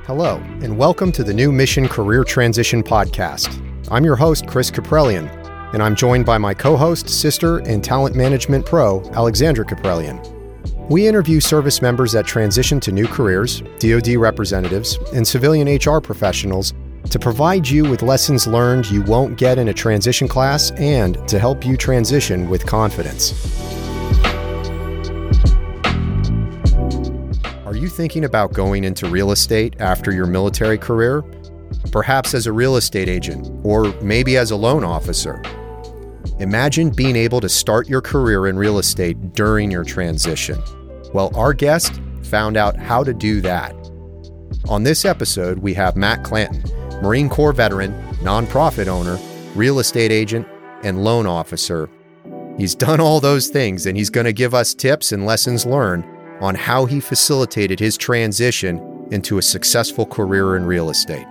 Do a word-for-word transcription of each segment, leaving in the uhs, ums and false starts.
Hello, and welcome to the new Mission Career Transition Podcast. I'm your host, Chris Caprellian, and I'm joined by my co-host, sister, and talent management pro, Alexandra Caprellian. We interview service members that transition to new careers, D O D representatives, and civilian H R professionals to provide you with lessons learned you won't get in a transition class and to help you transition with confidence. Are you thinking about going into real estate after your military career? Perhaps as a real estate agent, or maybe as a loan officer. Imagine being able to start your career in real estate during your transition. Well, our guest found out how to do that. On this episode, we have Matt Clanton, Marine Corps veteran, nonprofit owner, real estate agent, and loan officer. He's done all those things, and he's going to give us tips and lessons learned on how he facilitated his transition into a successful career in real estate.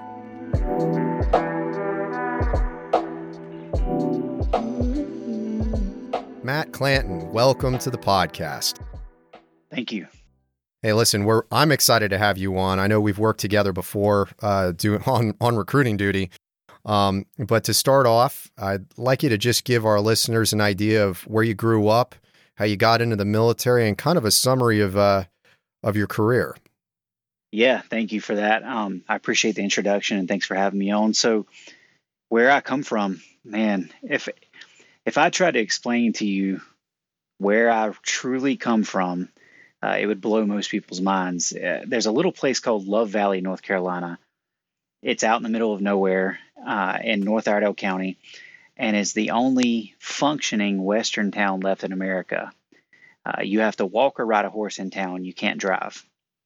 Matt Clanton, welcome to the podcast. Thank you. Hey, listen, we're I'm excited to have you on. I know we've worked together before uh, doing on, on recruiting duty. Um, but to start off, I'd like you to just give our listeners an idea of where you grew up, how you got into the military, and kind of a summary of uh, of your career. Yeah, thank you for that. Um, I appreciate the introduction, and thanks for having me on. So where I come from, man, if if I try to explain to you where I truly come from, Uh, it would blow most people's minds. Uh, there's a little place called Love Valley, North Carolina. It's out in the middle of nowhere uh, in North Iredell County, and is the only functioning Western town left in America. Uh, you have to walk or ride a horse in town. You can't drive.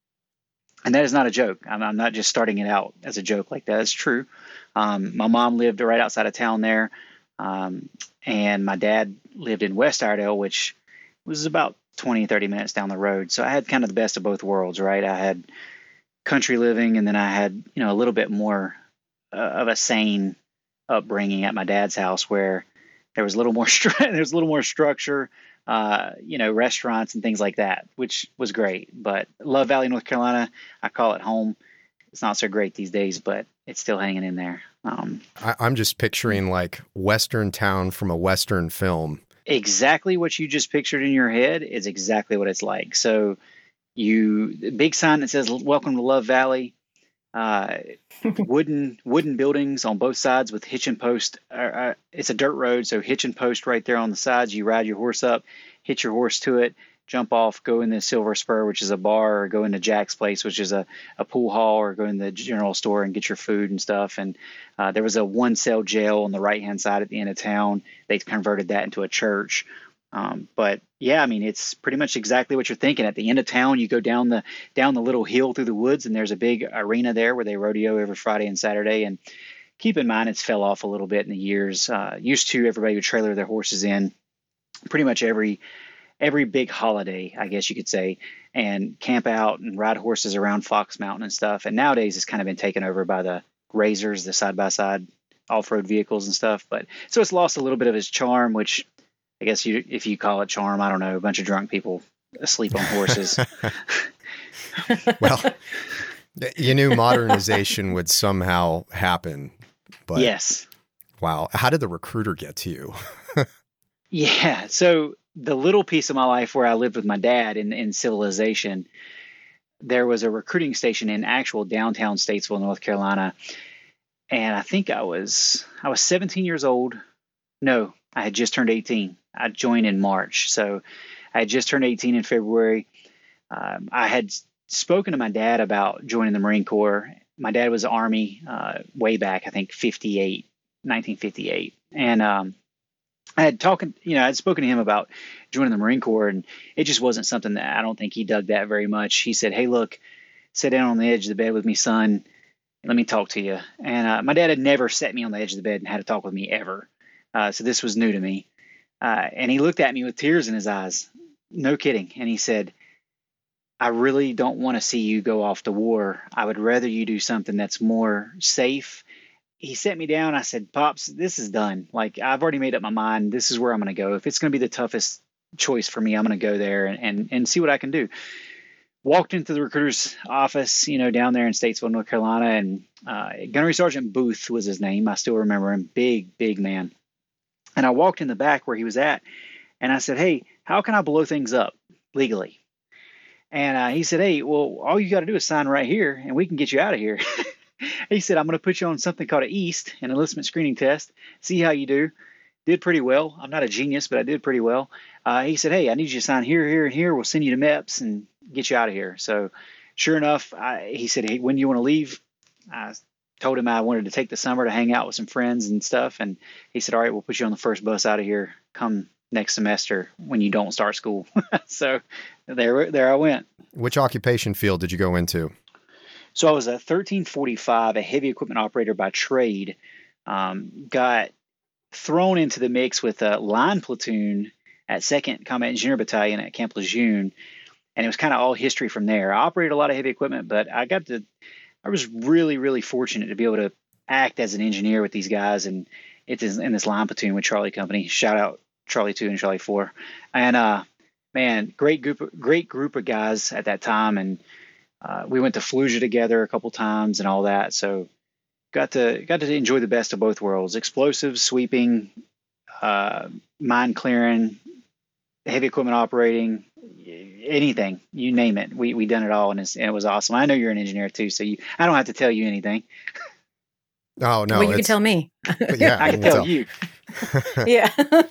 And that is not a joke. I'm, I'm not just starting it out as a joke like that. It's true. Um, my mom lived right outside of town there, um, and my dad lived in West Iredell, which was about twenty, thirty minutes down the road. So I had kind of the best of both worlds, right? I had country living, and then I had, you know, a little bit more uh, of a sane upbringing at my dad's house, where there was a little more stru- there was a little more structure, uh, you know, restaurants and things like that, which was great. But Love Valley, North Carolina, I call it home. It's not so great these days, but it's still hanging in there. Um, I, I'm just picturing like Western town from a Western film. Exactly what you just pictured in your head is exactly what it's like. So you, the big sign that says, "Welcome to Love Valley," uh, wooden, wooden buildings on both sides with hitch and post. Uh, uh, it's a dirt road. So hitch and post right there on the sides. You ride your horse up, hitch your horse to it, jump off, go in the Silver Spur, which is a bar, or go into Jack's Place, which is a, a pool hall, or go in the general store and get your food and stuff. And uh, there was a one cell jail on the right hand side at the end of town. They converted that into a church. Um, but yeah, I mean, it's pretty much exactly what you're thinking. At the end of town, you go down the down the little hill through the woods, and there's a big arena there where they rodeo every Friday and Saturday. And keep in mind, it's fell off a little bit in the years. Uh, used to, everybody would trailer their horses in pretty much every every big holiday, I guess you could say, and camp out and ride horses around Fox Mountain and stuff. And nowadays it's kind of been taken over by the razors, the side-by-side off-road vehicles and stuff. But so it's lost a little bit of its charm, which I guess you, if you call it charm, I don't know, a bunch of drunk people asleep on horses. Well, you knew modernization would somehow happen, but yes. Wow. How did the recruiter get to you? Yeah. So the little piece of my life where I lived with my dad in, in civilization, there was a recruiting station in actual downtown Statesville, North Carolina. And I think I was, I was seventeen years old. No, I had just turned eighteen. I joined in March. So I had just turned eighteen in February. Um, I had spoken to my dad about joining the Marine Corps. My dad was Army uh, way back, I think fifty-eight, nineteen fifty-eight. And, um, I had talking, you know, I'd spoken to him about joining the Marine Corps, and it just wasn't something that I don't think he dug that very much. He said, "Hey, look, sit down on the edge of the bed with me, son. Let me talk to you." And uh, my dad had never sat me on the edge of the bed and had to talk with me ever. Uh, so this was new to me. Uh, and he looked at me with tears in his eyes. No kidding. And he said, "I really don't want to see you go off to war. I would rather you do something that's more safe." He set me down. I said, "Pops, this is done. Like, I've already made up my mind. This is where I'm going to go. If it's going to be the toughest choice for me, I'm going to go there and, and, and see what I can do." walked into the recruiter's office, you know, down there in Statesville, North Carolina, and uh, Gunnery Sergeant Booth was his name. I still remember him. Big, big man. And I walked in the back where he was at, and I said, "Hey, how can I blow things up legally?" And uh, he said, "Hey, well, all you got to do is sign right here, and we can get you out of here." He said, "I'm going to put you on something called an EAST, an enlistment screening test, see how you do." Did pretty well. I'm not a genius, but I did pretty well. Uh, he said, "Hey, I need you to sign here, here, and here. We'll send you to MEPS and get you out of here." So sure enough, I, he said, "Hey, when do you want to leave?" I told him I wanted to take the summer to hang out with some friends and stuff. And he said, "All right, we'll put you on the first bus out of here come next semester when you don't start school." So there, there I went. Which occupation field did you go into? So I was a thirteen forty-five, a heavy equipment operator by trade. Um, got thrown into the mix with a line platoon at second Combat Engineer Battalion at Camp Lejeune, and it was kind of all history from there. I operated a lot of heavy equipment, but I got to, I was really, really fortunate to be able to act as an engineer with these guys, and it's in this line platoon with Charlie Company. Shout out Charlie two and Charlie four, and uh, man, great group, of, great group of guys at that time, and uh, we went to Fallujah together a couple times and all that. So got to got to enjoy the best of both worlds: explosives, sweeping, uh, mine clearing, heavy equipment operating, anything, you name it. We we done it all, and, it's, and it was awesome. I know you're an engineer too, so you I don't have to tell you anything. Oh no, well, you can tell me. Yeah, I can tell, tell you. Yeah.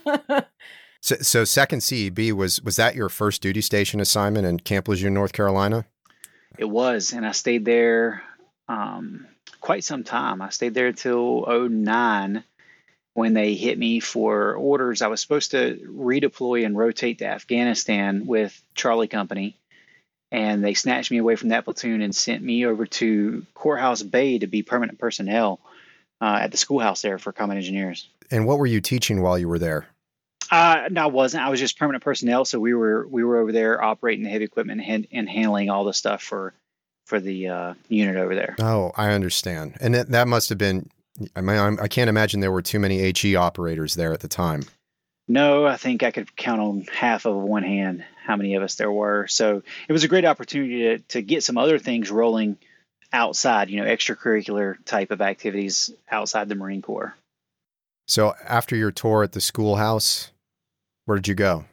so, so second C E B was was that your first duty station assignment in Camp Lejeune, North Carolina? It was, and I stayed there um, quite some time. I stayed there till oh nine when they hit me for orders. I was supposed to redeploy and rotate to Afghanistan with Charlie Company, and they snatched me away from that platoon and sent me over to Courthouse Bay to be permanent personnel uh, at the schoolhouse there for combat engineers. And what were you teaching while you were there? Uh, no, I wasn't. I was just permanent personnel. So we were we were over there operating the heavy equipment and, and handling all the stuff for for the uh, unit over there. Oh, I understand. And that, that must have been, I mean, I'm, I can't imagine there were too many H E operators there at the time. No, I think I could count on half of one hand how many of us there were. So it was a great opportunity to, to get some other things rolling outside, you know, extracurricular type of activities outside the Marine Corps. So after your tour at the schoolhouse, where did you go?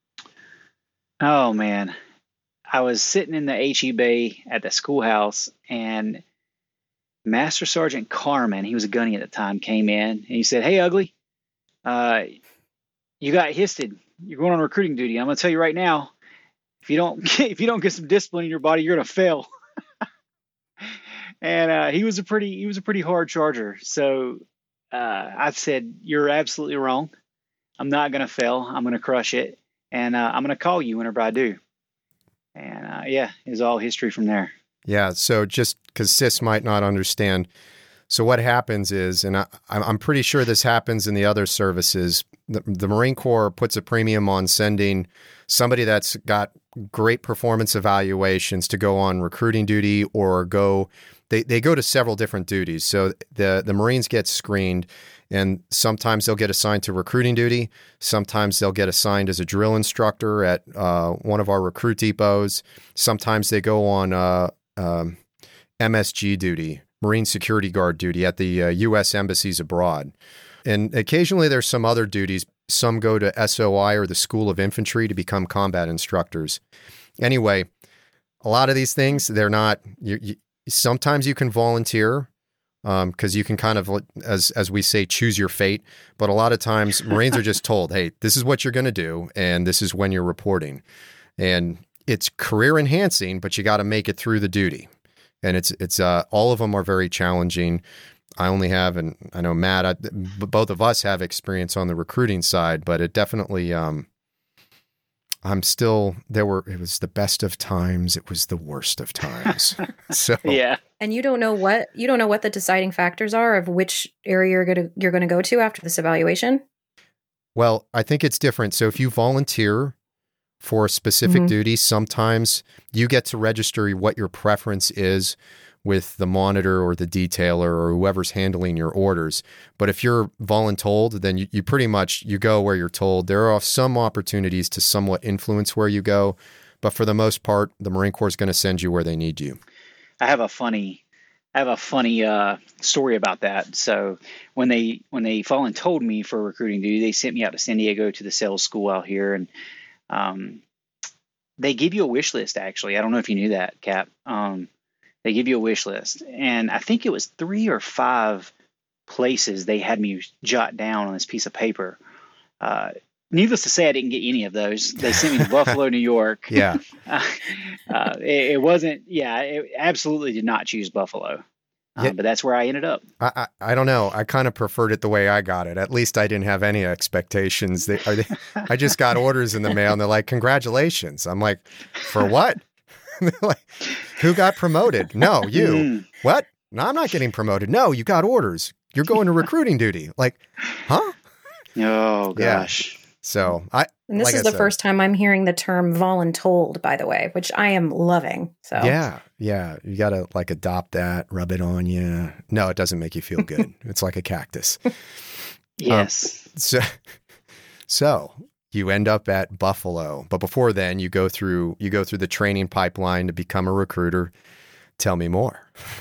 Oh, man. I was sitting in the H E bay at the schoolhouse, and Master Sergeant Carmen, he was a gunny at the time, came in and he said, "Hey, Ugly, uh, you got histed. You're going on recruiting duty. I'm going to tell you right now, if you don't get, if you don't get some discipline in your body, you're going to fail." And uh, he was a pretty he was a pretty hard charger. So uh, I've said, "You're absolutely wrong. I'm not going to fail. I'm going to crush it, and uh, I'm going to call you whenever I do." And uh, yeah, it was all history from there. Yeah. So just because Sis might not understand. So what happens is, and I, I'm pretty sure this happens in the other services, the, the Marine Corps puts a premium on sending somebody that's got great performance evaluations to go on recruiting duty or go, they, they go to several different duties. So the, the Marines get screened, and sometimes they'll get assigned to recruiting duty. Sometimes they'll get assigned as a drill instructor at uh, one of our recruit depots. Sometimes they go on uh, um, M S G duty, Marine Security Guard duty at the uh, U S embassies abroad. And occasionally there's some other duties. Some go to S O I or the School of Infantry to become combat instructors. Anyway, a lot of these things, they're not, you, you, sometimes you can volunteer because um, you can kind of, as as we say, choose your fate. But a lot of times Marines are just told, hey, this is what you're going to do, and this is when you're reporting. And it's career enhancing, but you got to make it through the duty. And it's, it's uh, all of them are very challenging. I only have, and I know Matt, I, both of us have experience on the recruiting side, but it definitely, um, I'm still, there were, it was the best of times. It was the worst of times. So, yeah. And you don't know what, you don't know what the deciding factors are of which area you're going to, you're going to go to after this evaluation? Well, I think it's different. So if you volunteer for a specific mm-hmm. duty, sometimes you get to register what your preference is with the monitor or the detailer or whoever's handling your orders. But if you're voluntold, then you, you pretty much, you go where you're told. There are some opportunities to somewhat influence where you go, but for the most part, the Marine Corps is going to send you where they need you. I have a funny, I have a funny uh, story about that. So when they when they fall and told me for recruiting duty, they sent me out to San Diego to the sales school out here, and um, they give you a wish list. Actually, I don't know if you knew that, Cap. Um, they give you a wish list, and I think it was three or five places they had me jot down on this piece of paper. Uh, needless to say, I didn't get any of those. They sent me to Buffalo, New York. Yeah. uh, uh, it, it wasn't, yeah, it absolutely did not choose Buffalo. Uh, Yeah. But that's where I ended up. I, I, I don't know. I kind of preferred it the way I got it. At least I didn't have any expectations. They, are they, I just got orders in the mail and they're like, congratulations. I'm like, for what? They're like, who got promoted? No, you. Mm. What? No, I'm not getting promoted. No, you got orders. You're going to recruiting duty. Like, huh? Oh, gosh. So I. And this like is I the said, first time I'm hearing the term voluntold, by the way, which I am loving. So Yeah, yeah. You got to like adopt that, rub it on you. No, it doesn't make you feel good. It's like a cactus. Yes. Um, so, so you end up at Buffalo, but before then, you go through you go through the training pipeline to become a recruiter. Tell me more.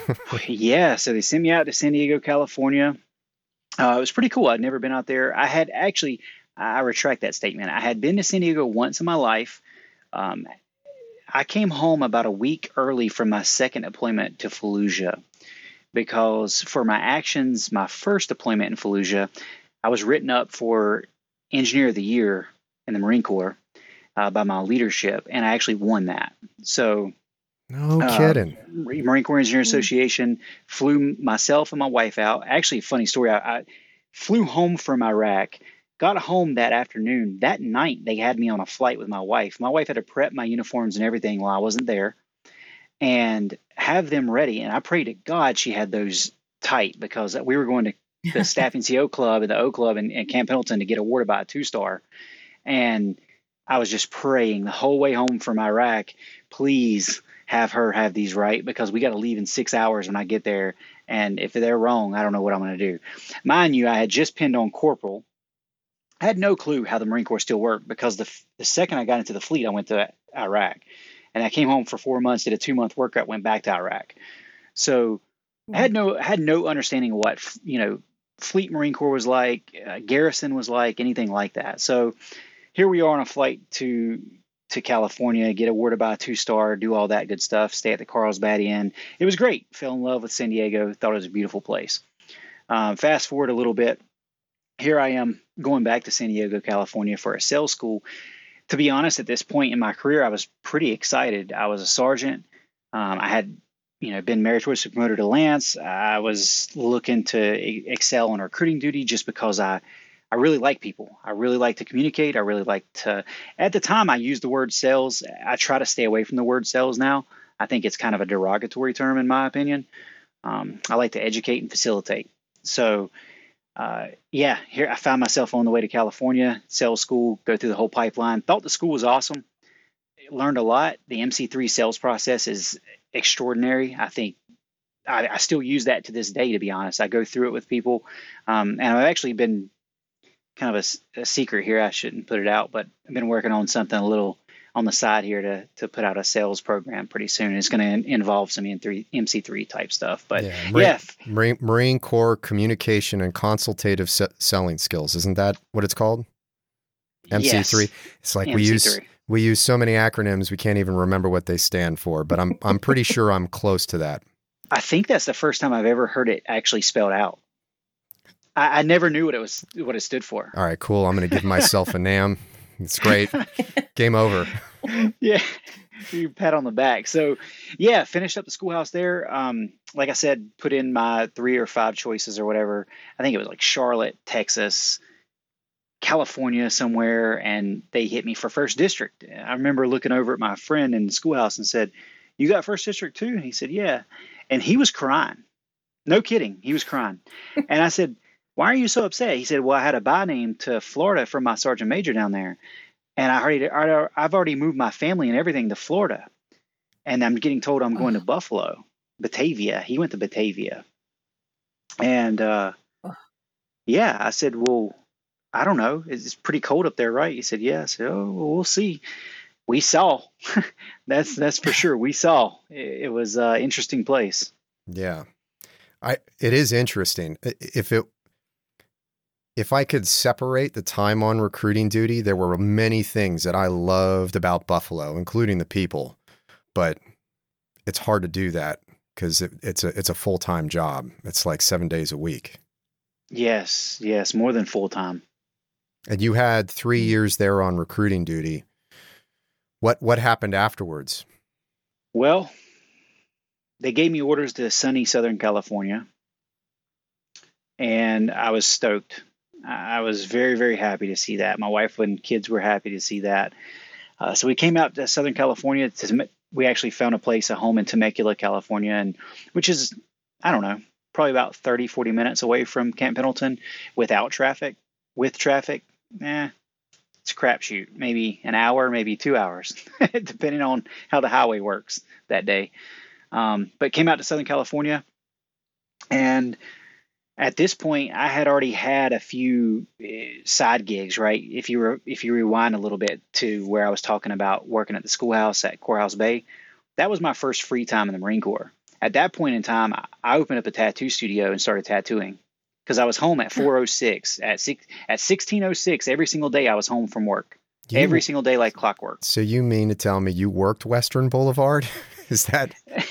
Yeah. So they sent me out to San Diego, California. Uh, it was pretty cool. I'd never been out there. I had actually, I retract that statement. I had been to San Diego once in my life. Um, I came home about a week early from my second deployment to Fallujah because for my actions, my first deployment in Fallujah, I was written up for Engineer of the Year in the Marine Corps uh, by my leadership, and I actually won that. So No uh, kidding. Marine Corps Engineer Association flew myself and my wife out. Actually, funny story. I, I flew home from Iraq, got home that afternoon. That night, they had me on a flight with my wife. My wife had to prep my uniforms and everything while I wasn't there and have them ready. And I prayed to God she had those tight because we were going to the Staffing C O Club and the O Club in, in Camp Pendleton to get awarded by a two-star. And I was just praying the whole way home from Iraq, please have her have these right because we got to leave in six hours when I get there. And if they're wrong, I don't know what I'm going to do. Mind you, I had just pinned on corporal. I had no clue how the Marine Corps still worked because the the second I got into the fleet, I went to Iraq. And I came home for four months, did a two-month workout, went back to Iraq. So I had no had no understanding of what, you know, Fleet Marine Corps was like, uh, Garrison was like, anything like that. So here we are on a flight to to California, get awarded by a two-star, do all that good stuff, stay at the Carlsbad Inn. It was great. Fell in love with San Diego, thought it was a beautiful place. Um, fast forward a little bit. Here I am going back to San Diego, California for a sales school. To be honest, at this point in my career, I was pretty excited. I was a sergeant. Um, I had, you know, been meritoriously promoted to Lance. I was looking to e- excel on recruiting duty just because I, I really like people. I really like to communicate. I really like to, at the time I used the word sales. I try to stay away from the word sales now. I think it's kind of a derogatory term in my opinion. Um, I like to educate and facilitate. So uh, yeah, here I found myself on the way to California, sales school, go through the whole pipeline. Thought the school was awesome. Learned a lot. The M C three sales process is extraordinary. I think I, I still use that to this day, to be honest. I go through it with people. Um, and I've actually been kind of a, a secret here. I shouldn't put it out, but I've been working on something a little on the side here to to put out a sales program pretty soon. It's going to involve some M C three type stuff. But Yeah, Marine, yeah, Marine, Marine Corps communication and consultative se- selling skills. Isn't that what it's called? M C three. Yes. It's like M we C use three. we use so many acronyms we can't even remember what they stand for. But I'm I'm pretty sure I'm close to that. I think that's the first time I've ever heard it actually spelled out. I, I never knew what it was, what it stood for. All right, cool. I'm going to give myself a N A M. It's great. Game over. Yeah, you pat on the back. So, yeah, finished up the schoolhouse there. Um, like I said, put in my three or five choices or whatever. I think it was like Charlotte, Texas, California somewhere, and they hit me for first district. I remember looking over at my friend in the schoolhouse and said, "You got first district too?" And he said, "Yeah," and he was crying. No kidding, he was crying. And I said, "Why are you so upset?" He said, "Well, I had a buy name to Florida from my sergeant major down there. And I already, I've already moved my family and everything to Florida. And I'm getting told I'm going to Buffalo, Batavia." He went to Batavia. And uh, yeah, I said, "Well, I don't know. It's pretty cold up there, right?" He said, "Yeah." I said, "Oh, well, we'll see." We saw. that's that's for sure. We saw. It, it was an interesting place. Yeah. I it is interesting. If it if I could separate the time on recruiting duty, there were many things that I loved about Buffalo, including the people. But it's hard to do that because it, it's a it's a full-time job. It's like seven days a week. Yes, yes, more than full time. And you had three years there on recruiting duty. What what happened afterwards? Well, they gave me orders to sunny Southern California, and I was stoked. I was very, very happy to see that. My wife and kids were happy to see that. Uh, so we came out to Southern California. To, we actually found a place, a home in Temecula, California, and which is, I don't know, probably about thirty, forty minutes away from Camp Pendleton without traffic. With traffic, eh, it's a crapshoot. Maybe an hour, maybe two hours, depending on how the highway works that day. Um, but came out to Southern California, and at this point, I had already had a few side gigs, right? If you were, if you rewind a little bit to where I was talking about working at the schoolhouse at Courthouse Bay, that was my first free time in the Marine Corps. At that point in time, I opened up a tattoo studio and started tattooing because I was home at four oh six. At six, at sixteen oh six, every single day I was home from work. You, every single day like clockwork. So you mean to tell me you worked Western Boulevard? Is that?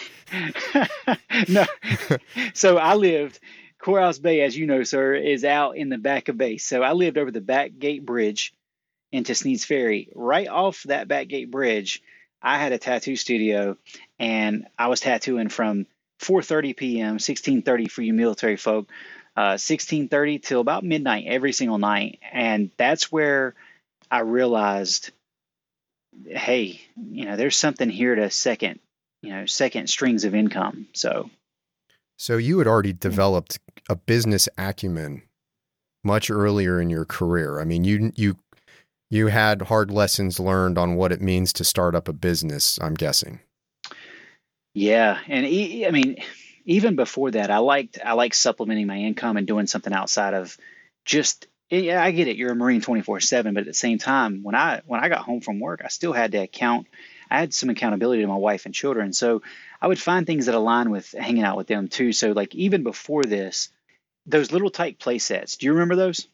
No. So I lived... Courthouse Bay, as you know, sir, is out in the back of base. So I lived over the back gate bridge into Sneads Ferry. Right off that back gate bridge, I had a tattoo studio, and I was tattooing from four thirty p.m., sixteen thirty for you military folk, uh, sixteen thirty till about midnight every single night. And that's where I realized, hey, you know, there's something here to second, you know, second strings of income. So. So you had already developed a business acumen much earlier in your career. I mean, you you you had hard lessons learned on what it means to start up a business, I'm guessing. Yeah, and I mean, even before that, I liked I liked supplementing my income and doing something outside of just. Yeah, I get it. You're a Marine twenty-four seven, but at the same time, when I when I got home from work, I still had to account. I had some accountability to my wife and children. So I would find things that align with hanging out with them too. So like even before this, those little type play sets, do you remember those?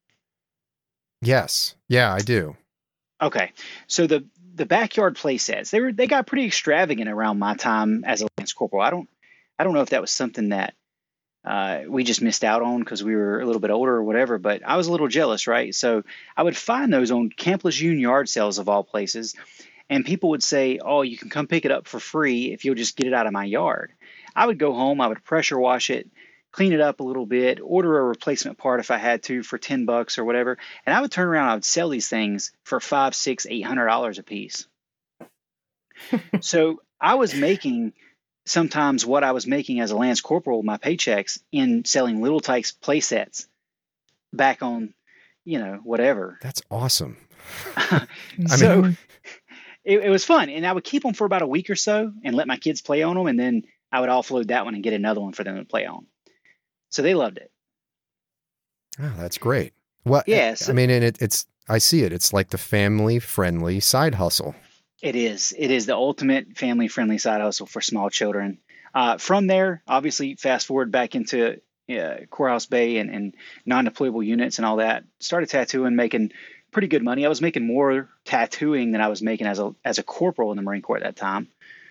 Yes. Yeah, I do. Okay. So the, the backyard play sets, they were, they got pretty extravagant around my time as a Lance Corporal. I don't, I don't know if that was something that uh, we just missed out on because we were a little bit older or whatever, but I was a little jealous, right? So I would find those on Camp Lejeune yard sales of all places. And people would say, oh, you can come pick it up for free if you'll just get it out of my yard. I would go home, I would pressure wash it, clean it up a little bit, order a replacement part if I had to for ten bucks or whatever. And I would turn around, I would sell these things for five, six, eight hundred dollars a piece. So I was making sometimes what I was making as a Lance Corporal, my paychecks in selling Little Tykes play sets back on, you know, whatever. That's awesome. I so mean, It, it was fun, and I would keep them for about a week or so and let my kids play on them, and then I would offload that one and get another one for them to play on. So they loved it. Oh, that's great. Well, yeah, so, I mean, and it, it's I see it. It's like the family-friendly side hustle. It is. It is the ultimate family-friendly side hustle for small children. Uh, from there, obviously, fast forward back into uh, Courthouse Bay and, and non-deployable units and all that. Started tattooing, making pretty good money. I was making more tattooing than I was making as a as a corporal in the Marine Corps at that time.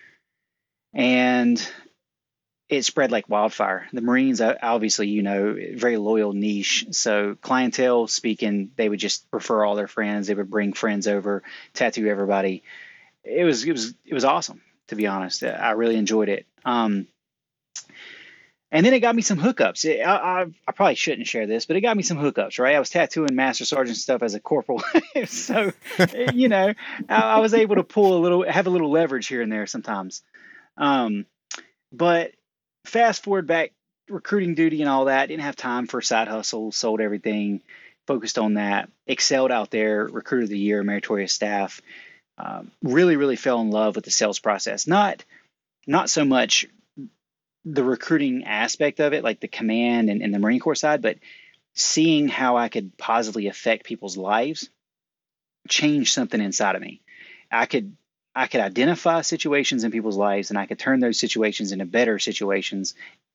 And it spread like wildfire. The Marines, obviously, you know, very loyal niche. So clientele speaking, they would just refer all their friends. They would bring friends over, tattoo everybody. It was it was it was awesome, to be honest. I really enjoyed it. Um, And then it got me some hookups. It, I, I, I probably shouldn't share this, but it got me some hookups, right? I was tattooing Master Sergeant stuff as a corporal. So, you know, I, I was able to pull a little, have a little leverage here and there sometimes. Um, but fast forward back, recruiting duty and all that, didn't have time for side hustle, sold everything, focused on that, excelled out there, recruiter of the year, meritorious staff. Um, really, really fell in love with the sales process. Not, not so much the recruiting aspect of it, like the command and, and the Marine Corps side, but seeing how I could positively affect people's lives changed something inside of me. I could I could identify situations in people's lives, and I could turn those situations into better situations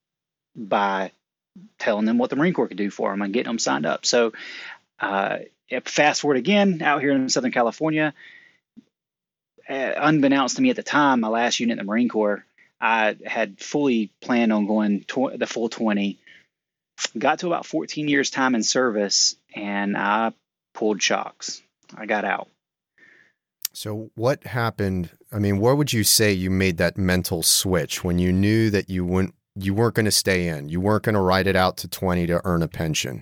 by telling them what the Marine Corps could do for them and getting them signed up. So uh, fast forward again, out here in Southern California, uh, unbeknownst to me at the time, my last unit in the Marine Corps, I had fully planned on going tw- the full twenty. Got to about fourteen years time in service, and I pulled shocks. I got out. So what happened? I mean, what would you say you made that mental switch when you knew that you wouldn't, you weren't going to stay in, you weren't going to ride it out to twenty to earn a pension?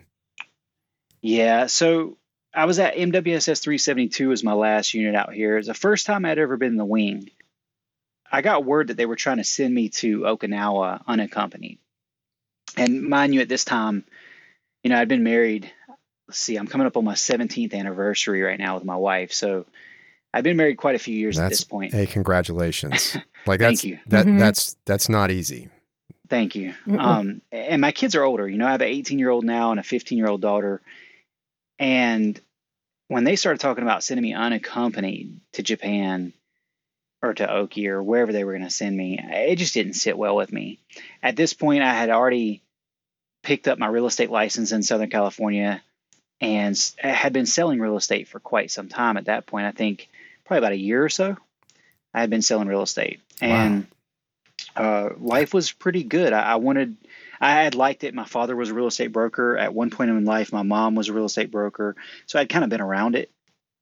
Yeah. So I was at M W S S three seventy-two as my last unit out here. It's the first time I'd ever been in the wing. I got word that they were trying to send me to Okinawa unaccompanied. And mind you, at this time, you know, I'd been married. Let's see, I'm coming up on my seventeenth anniversary right now with my wife. So I've been married quite a few years that's, at this point. Hey, congratulations. Like Thank that's, you. That, Mm-hmm. that's, that's not easy. Thank you. Mm-mm. Um, and my kids are older. You know, I have an eighteen year old now and a fifteen year old daughter. And when they started talking about sending me unaccompanied to Japan or to Oki or wherever they were going to send me, it just didn't sit well with me. At this point, I had already picked up my real estate license in Southern California and had been selling real estate for quite some time at that point. I think probably about a year or so I had been selling real estate. And wow. uh, life was pretty good. I, I wanted, I had liked it. My father was a real estate broker. At one point in life, my mom was a real estate broker. So I'd kind of been around it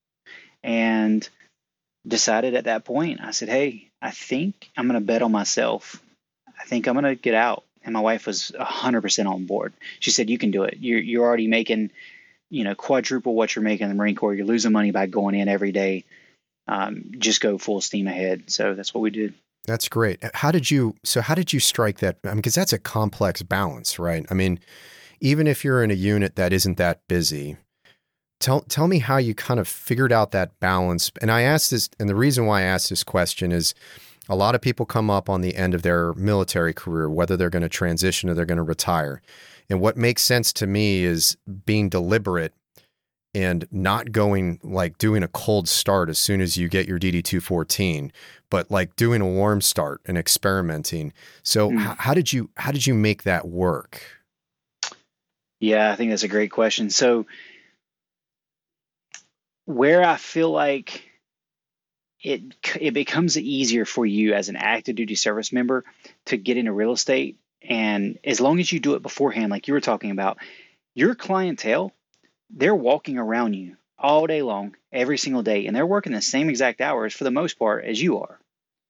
and decided at that point, I said, hey, I think I'm going to bet on myself. I think I'm going to get out. And my wife was one hundred percent on board. She said, you can do it. You're, you're already making, you know, quadruple what you're making in the Marine Corps. You're losing money by going in every day. Um, just go full steam ahead. So that's what we did. That's great. How did you, so how did you strike that? I mean, because that's a complex balance, right? I mean, even if you're in a unit that isn't that busy, tell, tell me how you kind of figured out that balance. And I asked this, and the reason why I asked this question is a lot of people come up on the end of their military career, whether they're going to transition or they're going to retire. And what makes sense to me is being deliberate and not going like doing a cold start as soon as you get your D D two fourteen, but like doing a warm start and experimenting. So mm. h- how did you, how did you make that work? Yeah, I think that's a great question. So where I feel like it, it becomes easier for you as an active duty service member to get into real estate. And as long as you do it beforehand, like you were talking about, your clientele, they're walking around you all day long, every single day, and they're working the same exact hours for the most part as you are.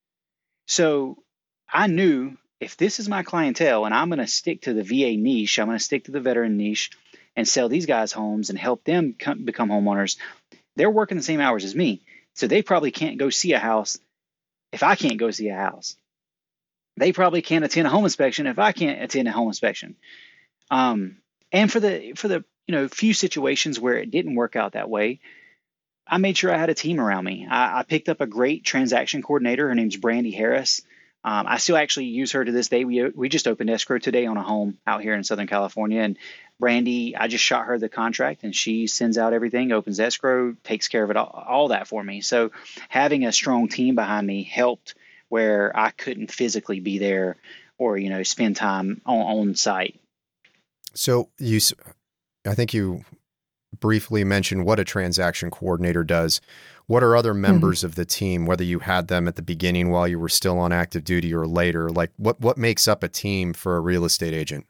So I knew if this is my clientele and I'm going to stick to the V A niche, I'm going to stick to the veteran niche and sell these guys homes and help them come, become homeowners, they're working the same hours as me. So they probably can't go see a house if I can't go see a house. They probably can't attend a home inspection if I can't attend a home inspection. Um, and for the for the you know few situations where it didn't work out that way, I made sure I had a team around me. I, I picked up a great transaction coordinator. Her name's Brandy Harris. Um, I still actually use her to this day. We we just opened escrow today on a home out here in Southern California, and Brandy, I just shot her the contract, and she sends out everything, opens escrow, takes care of it, all, all that for me. So having a strong team behind me helped where I couldn't physically be there or you know spend time on, on site. So you, I think you briefly mentioned what a transaction coordinator does. What are other members mm-hmm. of the team, whether you had them at the beginning while you were still on active duty or later? Like what, what makes up a team for a real estate agent?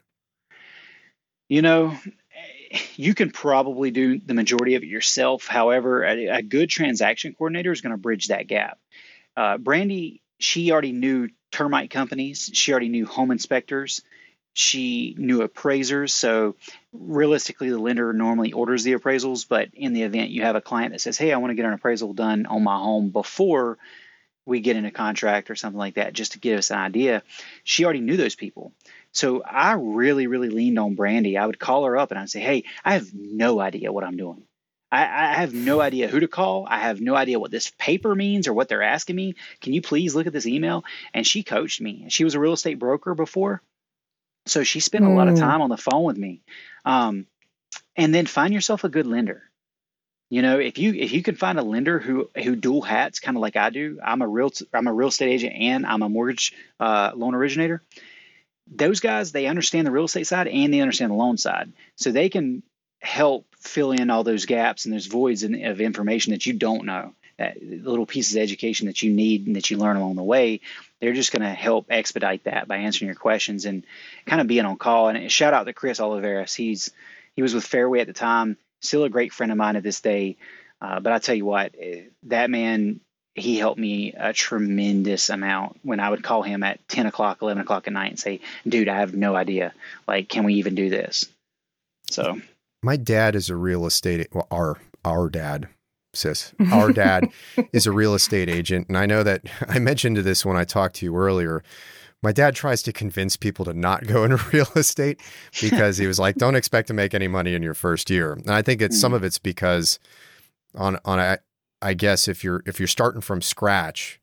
You know, you can probably do the majority of it yourself. However, a, a good transaction coordinator is going to bridge that gap. Uh, Brandy, she already knew termite companies. She already knew home inspectors. She knew appraisers. So realistically, the lender normally orders the appraisals. But in the event you have a client that says, hey, I want to get an appraisal done on my home before we get in a contract or something like that, just to give us an idea, she already knew those people. So I really, really leaned on Brandy. I would call her up and I'd say, hey, I have no idea what I'm doing. I, I have no idea who to call. I have no idea what this paper means or what they're asking me. Can you please look at this email? And she coached me. She was a real estate broker before. So she spent mm. a lot of time on the phone with me. Um, and then find yourself a good lender. You know, if you if you can find a lender who who dual hats, kind of like I do, I'm a real I'm a real estate agent and I'm a mortgage uh, loan originator. Those guys, they understand the real estate side and they understand the loan side, so they can help fill in all those gaps and those voids in, of information that you don't know, that little pieces of education that you need and that you learn along the way. They're just going to help expedite that by answering your questions and kind of being on call. And shout out to Chris Oliveras. He's he was with Fairway at the time. Still a great friend of mine to this day. Uh, but I tell you what, that man, he helped me a tremendous amount when I would call him at ten o'clock, eleven o'clock at night and say, dude, I have no idea. Like, can we even do this? So my dad is a real estate, well, our, our dad, sis, our dad is a real estate agent. And I know that I mentioned this when I talked to you earlier. My dad tries to convince people to not go into real estate because he was like, don't expect to make any money in your first year. And I think it's mm. some of it's because on, on a, I guess if you're, if you're starting from scratch,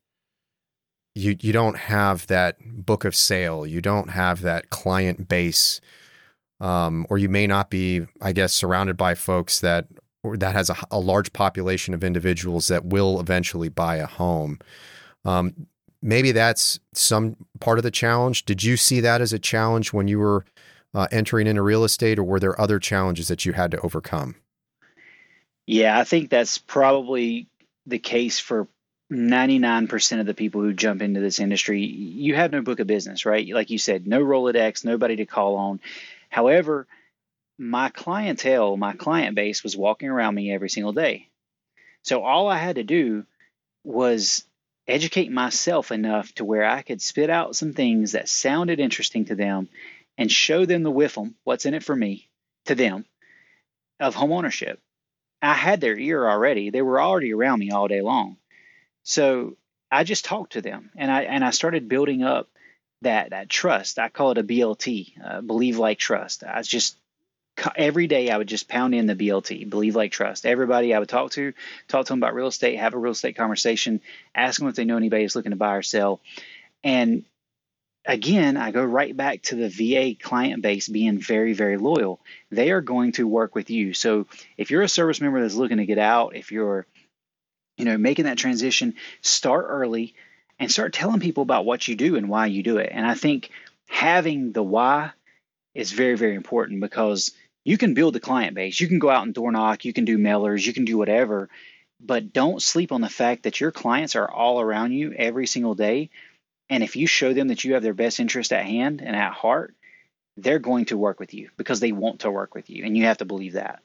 you, you don't have that book of sale. You don't have that client base. Um, or you may not be, I guess, surrounded by folks that, or that has a, a large population of individuals that will eventually buy a home. Um, Maybe that's some part of the challenge. Did you see that as a challenge when you were uh, entering into real estate, or were there other challenges that you had to overcome? Yeah, I think that's probably the case for ninety-nine percent of the people who jump into this industry. You have no book of business, right? Like you said, no Rolodex, nobody to call on. However, my clientele, my client base was walking around me every single day. So all I had to do was educate myself enough to where I could spit out some things that sounded interesting to them and show them the whiff 'em, what's in it for me, to them, of home ownership. I had their ear already. They were already around me all day long. So I just talked to them and I and I started building up that that trust. I call it a B L T, uh, believe, like, trust. I was just every day I would just pound in the B L T, believe, like, trust. Everybody I would talk to, talk to them about real estate, have a real estate conversation, ask them if they know anybody who's looking to buy or sell. And again, I go right back to the V A client base being very, very loyal. They are going to work with you. So if you're a service member that's looking to get out, if you're, you know, making that transition, start early and start telling people about what you do and why you do it. And I think having the why is very, very important, because you can build the client base. You can go out and door knock. You can do mailers. You can do whatever. But don't sleep on the fact that your clients are all around you every single day. And if you show them that you have their best interest at hand and at heart, they're going to work with you because they want to work with you. And you have to believe that.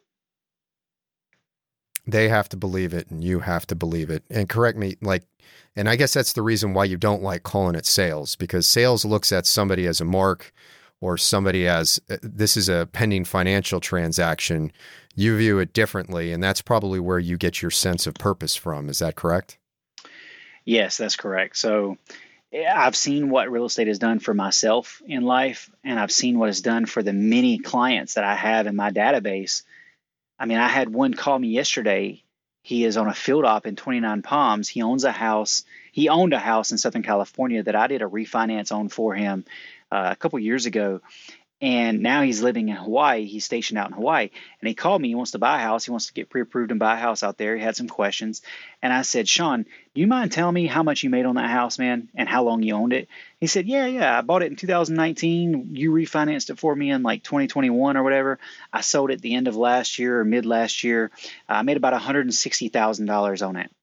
They have to believe it and you have to believe it. And correct me, like, and I guess that's the reason why you don't like calling it sales, because sales looks at somebody as a mark or somebody as this is a pending financial transaction. You view it differently. And that's probably where you get your sense of purpose from. Is that correct? Yes, that's correct. So I've seen what real estate has done for myself in life, and I've seen what it's done for the many clients that I have in my database. I mean, I had one call me yesterday. He is on a field op in twenty-nine Palms. He owns a house. He owned a house in Southern California that I did a refinance on for him uh, a couple years ago. And now he's living in Hawaii. He's stationed out in Hawaii. And he called me. He wants to buy a house. He wants to get pre-approved and buy a house out there. He had some questions. And I said, Sean, do you mind telling me how much you made on that house, man, and how long you owned it? He said, yeah, yeah. I bought it in two thousand nineteen. You refinanced it for me in like twenty twenty-one or whatever. I sold it at the end of last year or mid last year. I made about one hundred sixty thousand dollars on it.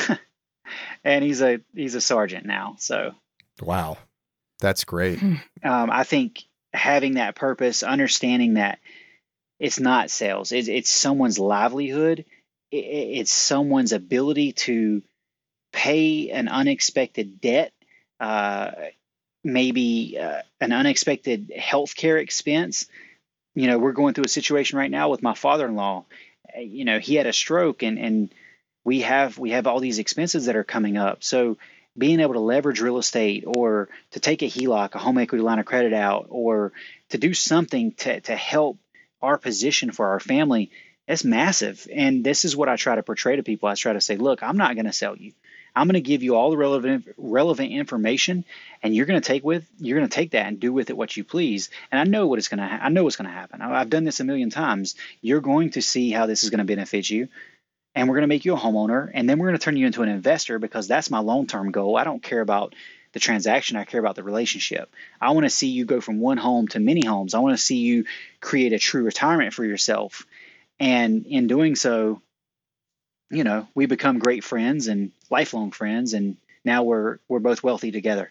And he's a he's a sergeant now. So, wow, that's great. Um, I think having that purpose, understanding that it's not sales, it's, it's someone's livelihood, it, it's someone's ability to pay an unexpected debt, uh, maybe uh, an unexpected healthcare expense. You know, we're going through a situation right now with my father-in-law. You know, he had a stroke, and and we have we have all these expenses that are coming up. So being able to leverage real estate, or to take a H E L O C, a home equity line of credit out, or to do something to, to help our position for our family, that's massive. And this is what I try to portray to people. I try to say, look, I'm not going to sell you. I'm going to give you all the relevant relevant information, and you're going to take with you're going to take that and do with it what you please. And I know what it's going to ha- I know what's going to happen. I've done this a million times. You're going to see how this is going to benefit you. and we're going to make you a homeowner, and then we're going to turn you into an investor because that's my long-term goal. I don't care about the transaction. I care about the relationship. I want to see you go from one home to many homes. I want to see you create a true retirement for yourself. And in doing so, you know, we become great friends and lifelong friends, and now we're we're both wealthy together.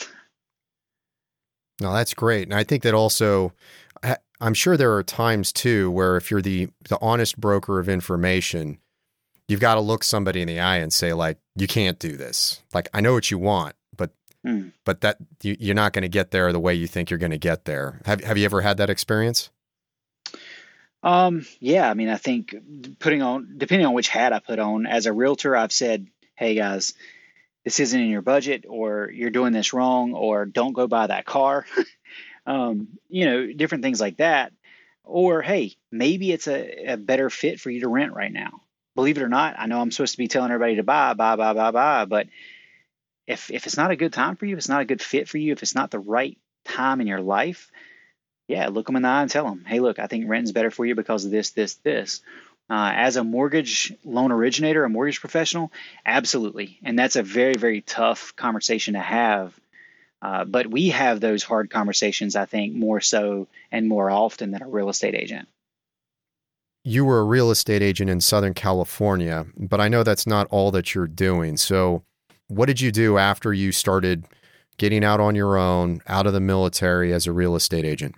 No, that's great. And I think that also, I'm sure there are times too where if you're the the honest broker of information, you've got to look somebody in the eye and say, like, you can't do this. Like, I know what you want, but mm. but that you, you're not going to get there the way you think you're going to get there. Have Have you ever had that experience? Um, yeah, I mean, I think putting on, depending on which hat I put on, as a realtor, I've said, hey guys, this isn't in your budget, or you're doing this wrong, or don't go buy that car. um, you know, different things like that. Or, hey, maybe it's a, a better fit for you to rent right now. Believe it or not, I know I'm supposed to be telling everybody to buy, buy, buy, buy, buy, but if if it's not a good time for you, if it's not a good fit for you, if it's not the right time in your life, yeah, look them in the eye and tell them, hey, look, I think renting's better for you because of this, this, this. Uh, as a mortgage loan originator, a mortgage professional, absolutely. And that's a very, very tough conversation to have. Uh, but we have those hard conversations, I think, more so and more often than a real estate agent. You were a real estate agent in Southern California, but I know that's not all that you're doing. So what did you do after you started getting out on your own, out of the military as a real estate agent?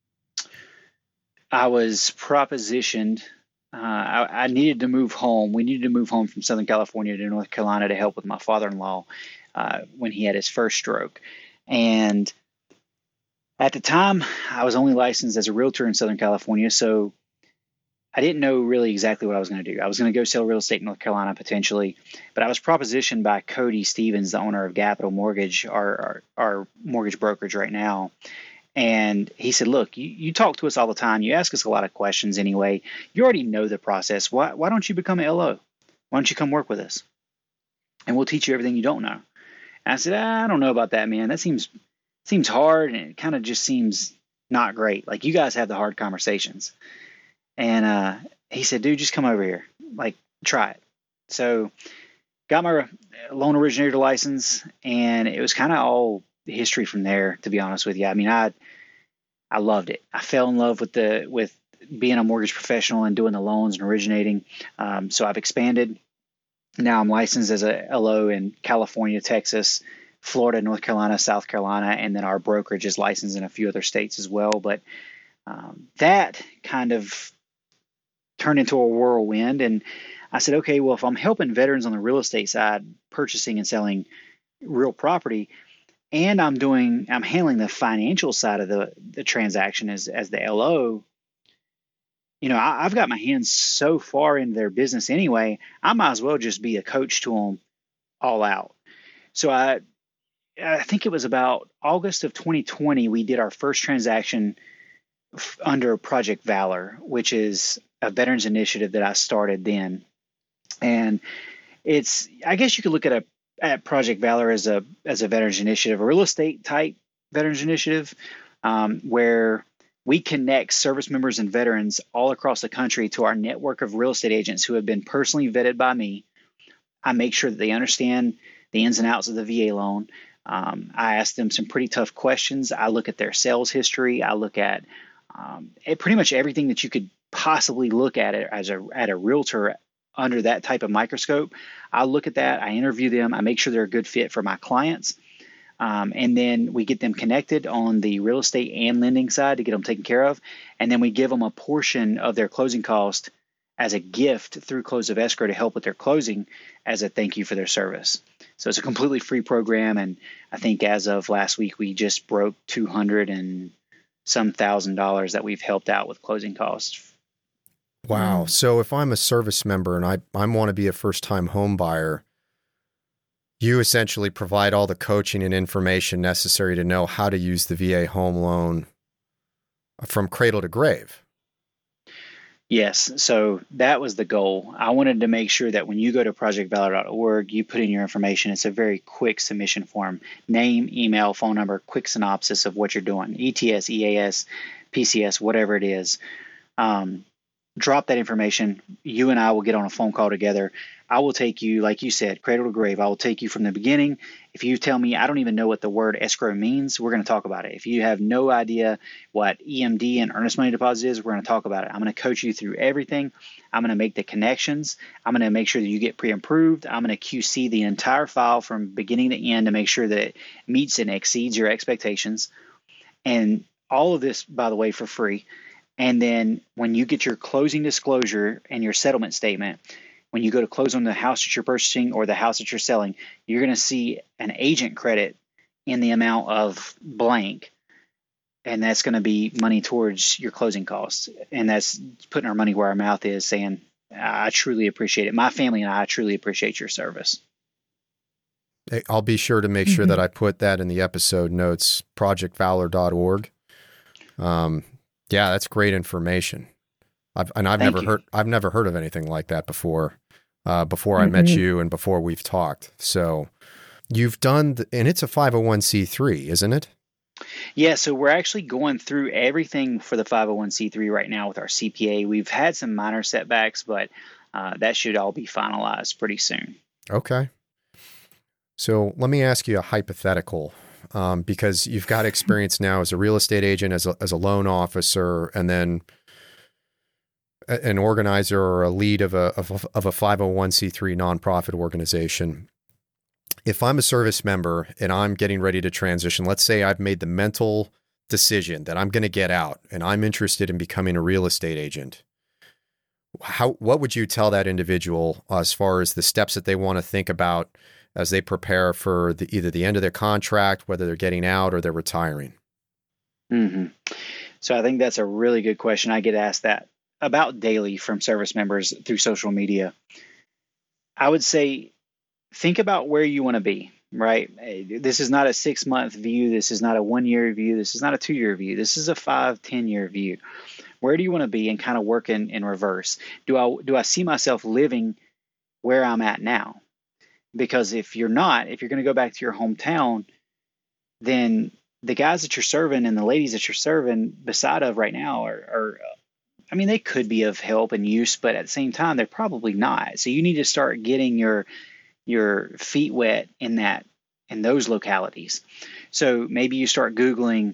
I was propositioned. Uh, I, I needed to move home. We needed to move home from Southern California to North Carolina to help with my father-in-law uh, when he had his first stroke. And at the time, I was only licensed as a realtor in Southern California, so I didn't know really exactly what I was going to do. I was going to go sell real estate in North Carolina potentially, but I was propositioned by Cody Stevens, the owner of Capital Mortgage, our, our, our mortgage brokerage right now. And he said, look, you, you talk to us all the time. You ask us a lot of questions anyway. You already know the process. Why, why don't you become an L O? Why don't you come work with us? And we'll teach you everything you don't know. And I said, I don't know about that, man. That seems seems hard, and it kind of just seems not great. Like, you guys have the hard conversations. And uh, he said, dude, just come over here. Like, try it. So got my loan originator license, and it was kind of all history from there, to be honest with you. I mean, I I loved it. I fell in love with the with being a mortgage professional and doing the loans and originating. Um, so I've expanded. Now I'm licensed as a L O in California, Texas, Florida, North Carolina, South Carolina, and then our brokerage is licensed in a few other states as well. But um, that kind of turned into a whirlwind. And I said, okay, well, if I'm helping veterans on the real estate side, purchasing and selling real property, and I'm doing, I'm handling the financial side of the, the transaction as, as the L O, you know, I, I've got my hands so far in their business anyway, I might as well just be a coach to them all out. So I, I think it was about August of twenty twenty, we did our first transaction f- under Project Valor, which is a veterans initiative that I started then. And it's, I guess you could look at a at Project Valor as a as a veterans initiative, a real estate type veterans initiative, um, where we connect service members and veterans all across the country to our network of real estate agents who have been personally vetted by me. I make sure that they understand the ins and outs of the V A loan. Um, I ask them some pretty tough questions. I look at their sales history. I look at um, it, pretty much everything that you could possibly look at it as a at a realtor under that type of microscope. I look at that, I interview them, I make sure they're a good fit for my clients. Um, and then we get them connected on the real estate and lending side to get them taken care of. And then we give them a portion of their closing cost as a gift through Close of Escrow to help with their closing as a thank you for their service. So it's a completely free program. And I think as of last week, we just broke two hundred and some thousand dollars that we've helped out with closing costs. Wow. So if I'm a service member and I, I want to be a first-time home buyer, you essentially provide all the coaching and information necessary to know how to use the V A home loan from cradle to grave. Yes. So that was the goal. I wanted to make sure that when you go to project valor dot org, you put in your information. It's a very quick submission form, name, email, phone number, quick synopsis of what you're doing, E T S, E A S, P C S, whatever it is. Um, drop that information. You and I will get on a phone call together. I will take you, like you said, cradle to grave. I will take you from the beginning. If you tell me I don't even know what the word escrow means, we're going to talk about it. If you have no idea what E M D and earnest money deposit is, we're going to talk about it. I'm going to coach you through everything. I'm going to make the connections. I'm going to make sure that you get pre-approved. I'm going to Q C the entire file from beginning to end to make sure that it meets and exceeds your expectations. And all of this, by the way, for free. And then when you get your closing disclosure and your settlement statement, when you go to close on the house that you're purchasing or the house that you're selling, you're going to see an agent credit in the amount of blank. And that's going to be money towards your closing costs. And that's putting our money where our mouth is, saying, I truly appreciate it. My family and I truly appreciate your service. I'll be sure to make sure that I put that in the episode notes, project valor dot org. Um, yeah, that's great information. I've, and I've Thank never you. heard, I've never heard of anything like that before, uh, before Mm-hmm. I met you and before we've talked. So you've done, the, and it's a five oh one c three, isn't it? Yeah, so we're actually going through everything for the five oh one c three right now with our C P A. We've had some minor setbacks, but uh, that should all be finalized pretty soon. Okay. So let me ask you a hypothetical, um, because you've got experience now as a real estate agent, as a, as a loan officer, and then a, an organizer or a lead of a, of a, of a five oh one c three nonprofit organization. If I'm a service member and I'm getting ready to transition, let's say I've made the mental decision that I'm going to get out and I'm interested in becoming a real estate agent. How, what would you tell that individual as far as the steps that they want to think about as they prepare for the, either the end of their contract, whether they're getting out or they're retiring? Mm-hmm. So I think that's a really good question. I get asked that about daily from service members through social media. I would say, think about where you want to be, right? This is not a six month view. This is not a one year view. This is not a two year view. This is a five, ten year view. Where do you want to be, and kind of work in, in reverse? Do I, do I see myself living where I'm at now? Because if you're not, if you're going to go back to your hometown, then the guys that you're serving and the ladies that you're serving beside of right now are, are, I mean, they could be of help and use, but at the same time, they're probably not. So you need to start getting your, your feet wet in that, in those localities. So maybe you start Googling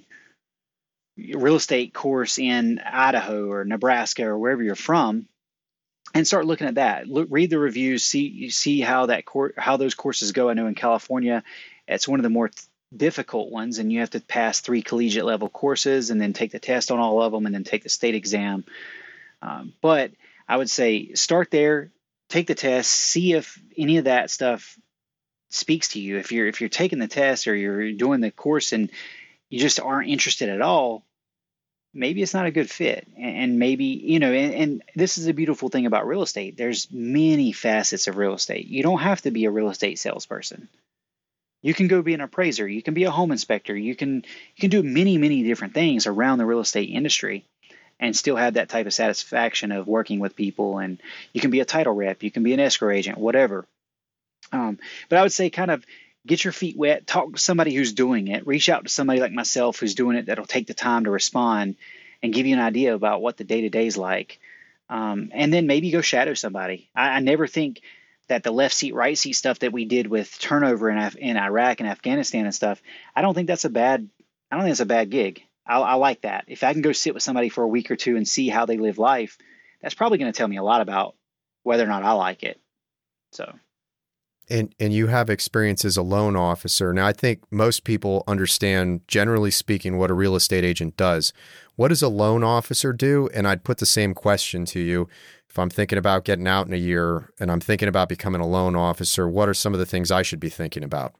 real estate course in Idaho or Nebraska or wherever you're from, and start looking at that. Look, read the reviews, see see how that cour- how those courses go. I know in California, it's one of the more th- difficult ones, and you have to pass three collegiate level courses and then take the test on all of them and then take the state exam. Um, but I would say start there, take the test, see if any of that stuff speaks to you. If you're if you're taking the test or you're doing the course and you just aren't interested at all, maybe it's not a good fit. And maybe, you know, and, and this is a beautiful thing about real estate. There's many facets of real estate. You don't have to be a real estate salesperson. You can go be an appraiser. You can be a home inspector. You can you can do many, many different things around the real estate industry and still have that type of satisfaction of working with people. And you can be a title rep. You can be an escrow agent, whatever. Um, but I would say kind of get your feet wet, talk to somebody who's doing it, reach out to somebody like myself who's doing it that'll take the time to respond and give you an idea about what the day-to-day is like. Um, and then maybe go shadow somebody. I, I never think that the left seat, right seat stuff that we did with turnover in, Af- in Iraq and Afghanistan and stuff, I don't think that's a bad, I don't think that's a bad gig. I, I like that. If I can go sit with somebody for a week or two and see how they live life, that's probably going to tell me a lot about whether or not I like it. So. And and you have experience as a loan officer. Now, I think most people understand, generally speaking, what a real estate agent does. What does a loan officer do? And I'd put the same question to you. If I'm thinking about getting out in a year and I'm thinking about becoming a loan officer, what are some of the things I should be thinking about?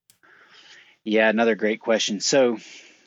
Yeah, another great question. So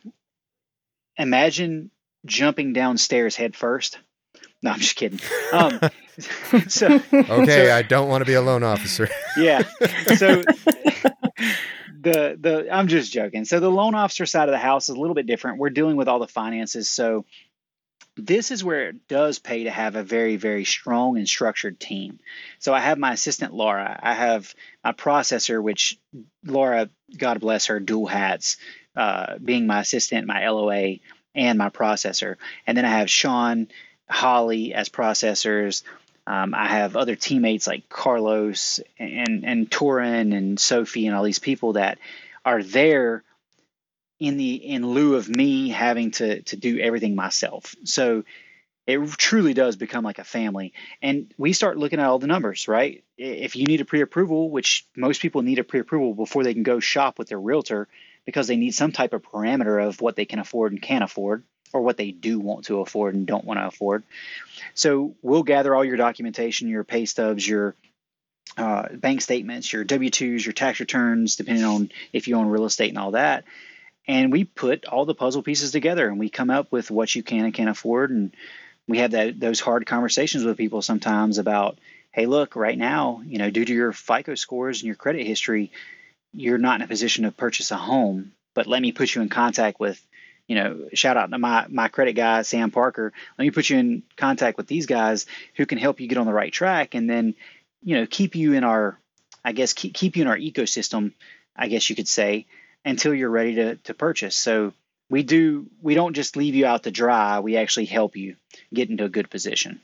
imagine jumping downstairs head first. No, I'm just kidding. Um, so okay, so, I don't want to be a loan officer. Yeah. So the the I'm just joking. So the loan officer side of the house is a little bit different. We're dealing with all the finances. So this is where it does pay to have a very, very strong and structured team. So I have my assistant, Laura. I have my processor, which Laura, God bless her, dual hats, uh, being my assistant, my L O A, and my processor. And then I have Sean, Holly as processors. Um, I have other teammates like Carlos and, and Torin and Sophie and all these people that are there in the in lieu of me having to to do everything myself. So it truly does become like a family. And we start looking at all the numbers, right? If you need a pre-approval, which most people need a pre-approval before they can go shop with their realtor because they need some type of parameter of what they can afford and can't afford, or what they do want to afford and don't want to afford. So we'll gather all your documentation, your pay stubs, your uh, bank statements, your W two's, your tax returns, depending on if you own real estate and all that. And we put all the puzzle pieces together and we come up with what you can and can't afford. And we have that those hard conversations with people sometimes about, hey, look, right now, you know, due to your FICO scores and your credit history, you're not in a position to purchase a home. But let me put you in contact with, you know, shout out to my my credit guy, Sam Parker. Let me put you in contact with these guys who can help you get on the right track, and then, you know, keep you in our, I guess, keep keep you in our ecosystem, I guess you could say, until you're ready to to purchase. So we do we don't just leave you out to dry. We actually help you get into a good position.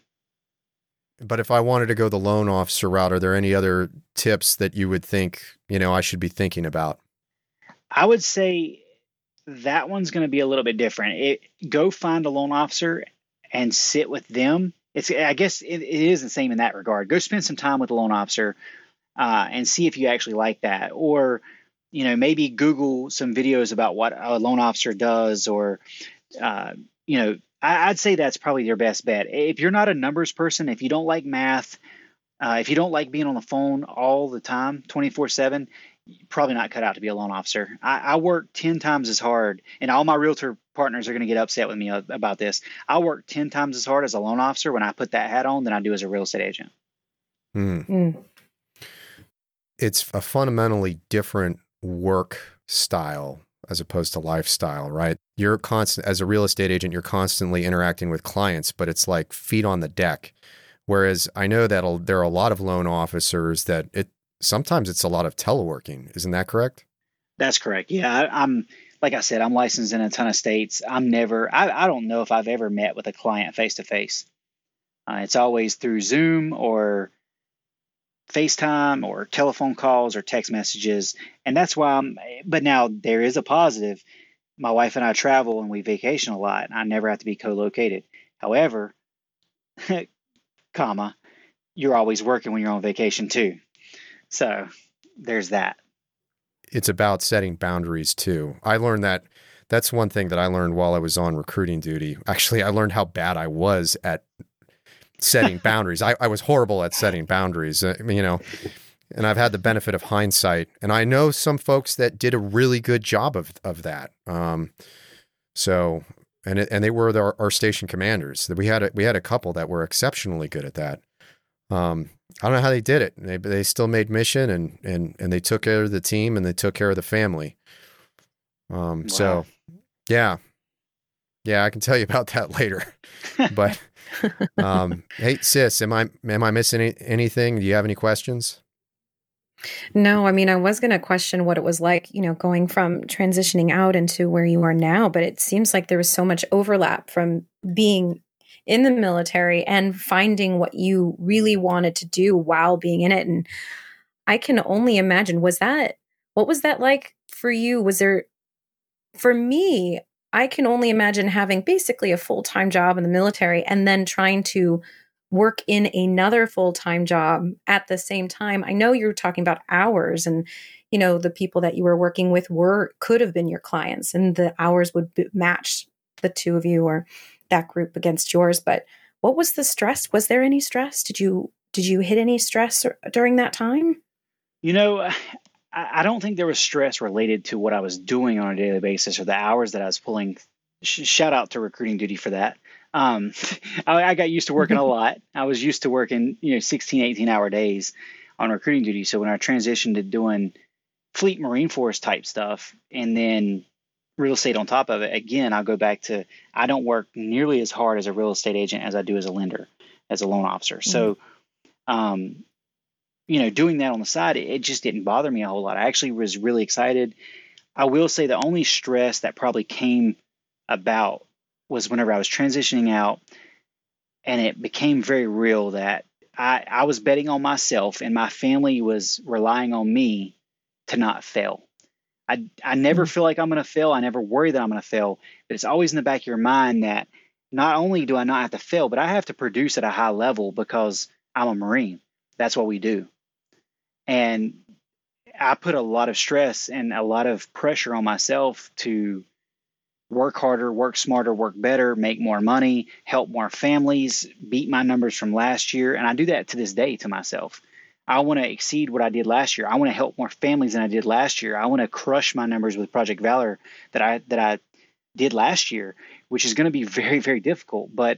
But if I wanted to go the loan officer route, are there any other tips that you would think, you know, I should be thinking about? I would say that one's going to be a little bit different. It, go find a loan officer and sit with them. It's, I guess it, it is the same in that regard. Go spend some time with a loan officer uh, and see if you actually like that. Or, you know, maybe Google some videos about what a loan officer does, or, uh, you know, I, I'd say that's probably your best bet. If you're not a numbers person, if you don't like math, uh, if you don't like being on the phone all the time, twenty-four seven, probably not cut out to be a loan officer. I, I work ten times as hard, and all my realtor partners are going to get upset with me about this. I work ten times as hard as a loan officer when I put that hat on than I do as a real estate agent. Mm. Mm. It's a fundamentally different work style as opposed to lifestyle, right? You're constant as a real estate agent, you're constantly interacting with clients, but it's like feet on the deck. Whereas I know that there are a lot of loan officers that it, sometimes it's a lot of teleworking. Isn't that correct? That's correct. Yeah. I, I'm, like I said, I'm licensed in a ton of states. I'm never, I, I don't know if I've ever met with a client face to face. It's always through Zoom or FaceTime or telephone calls or text messages. And that's why I'm, but now there is a positive. My wife and I travel and we vacation a lot, and I never have to be co-located. However, comma, you're always working when you're on vacation too. So there's that. It's about setting boundaries too. I learned that. That's one thing that I learned while I was on recruiting duty. Actually, I learned how bad I was at setting boundaries. I, I was horrible at setting boundaries, uh, you know, and I've had the benefit of hindsight. And I know some folks that did a really good job of, of that. Um, so, and it, and they were the, our station commanders. We had a, we had a couple that were exceptionally good at that. Um, I don't know how they did it. They they still made mission, and and and they took care of the team, and they took care of the family. Um, wow. So, yeah, yeah, I can tell you about that later. But um, hey, sis, am I am I missing any, anything? Do you have any questions? No, I mean, I was going to question what it was like, you know, going from transitioning out into where you are now, but it seems like there was so much overlap from being in the military and finding what you really wanted to do while being in it. And I can only imagine, was that, what was that like for you? Was there, for me, I can only imagine having basically a full-time job in the military and then trying to work in another full-time job at the same time. I know you're talking about hours, and, you know, the people that you were working with were, could have been your clients, and the hours would be, match the two of you or that group against yours. But what was the stress? Was there any stress? Did you, did you hit any stress during that time? You know, I, I don't think there was stress related to what I was doing on a daily basis or the hours that I was pulling. Sh- shout out to recruiting duty for that. Um, I, I got used to working a lot. I was used to working, you know, sixteen, eighteen hour days on recruiting duty. So when I transitioned to doing fleet Marine Force type stuff and then real estate on top of it, again, I'll go back to, I don't work nearly as hard as a real estate agent as I do as a lender, as a loan officer. Mm-hmm. So, um, you know, doing that on the side, it, it just didn't bother me a whole lot. I actually was really excited. I will say the only stress that probably came about was whenever I was transitioning out and it became very real that I, I was betting on myself and my family was relying on me to not fail. I, I never feel like I'm going to fail. I never worry that I'm going to fail, but it's always in the back of your mind that not only do I not have to fail, but I have to produce at a high level because I'm a Marine. That's what we do. And I put a lot of stress and a lot of pressure on myself to work harder, work smarter, work better, make more money, help more families, beat my numbers from last year. And I do that to this day to myself. I want to exceed what I did last year. I want to help more families than I did last year. I want to crush my numbers with Project Valor that I that I did last year, which is going to be very, very difficult. But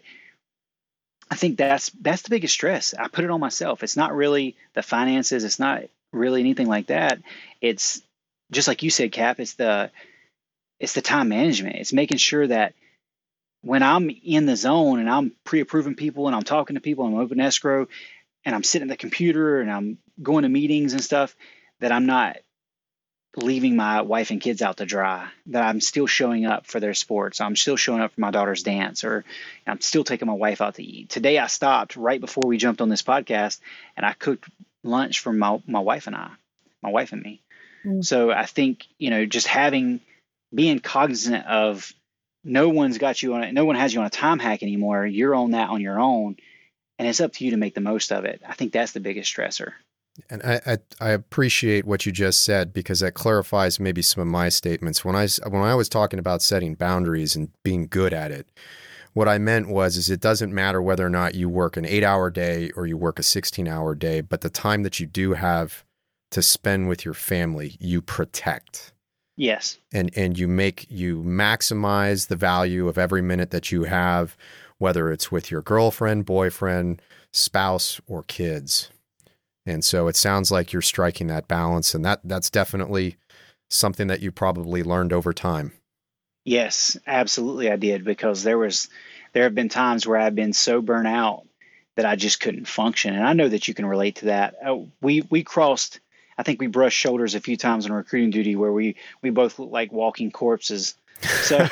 I think that's that's the biggest stress. I put it on myself. It's not really the finances. It's not really anything like that. It's just like you said, Cap. It's the it's the time management. It's making sure that when I'm in the zone and I'm pre-approving people and I'm talking to people and I'm open escrow and I'm sitting at the computer and I'm going to meetings and stuff, that I'm not leaving my wife and kids out to dry, that I'm still showing up for their sports. I'm still showing up for my daughter's dance, or I'm still taking my wife out to eat. Today I stopped right before we jumped on this podcast and I cooked lunch for my, my wife and I, my wife and me. Mm. So I think, you know, just having, being cognizant of no one's got you on it. No one has you on a time hack anymore. You're on that on your own. And it's up to you to make the most of it. I think that's the biggest stressor. And I, I, I appreciate what you just said, because that clarifies maybe some of my statements. When I, when I was talking about setting boundaries and being good at it, what I meant was, is it doesn't matter whether or not you work an eight hour day or you work a sixteen hour day, but the time that you do have to spend with your family, you protect. Yes. And, and you make, you maximize the value of every minute that you have, whether it's with your girlfriend, boyfriend, spouse, or kids. And so it sounds like you're striking that balance, and that that's definitely something that you probably learned over time. Yes, absolutely I did, because there was there have been times where I've been so burnt out that I just couldn't function. And I know that you can relate to that. Uh, we we crossed, I think we brushed shoulders a few times on recruiting duty where we we both look like walking corpses. So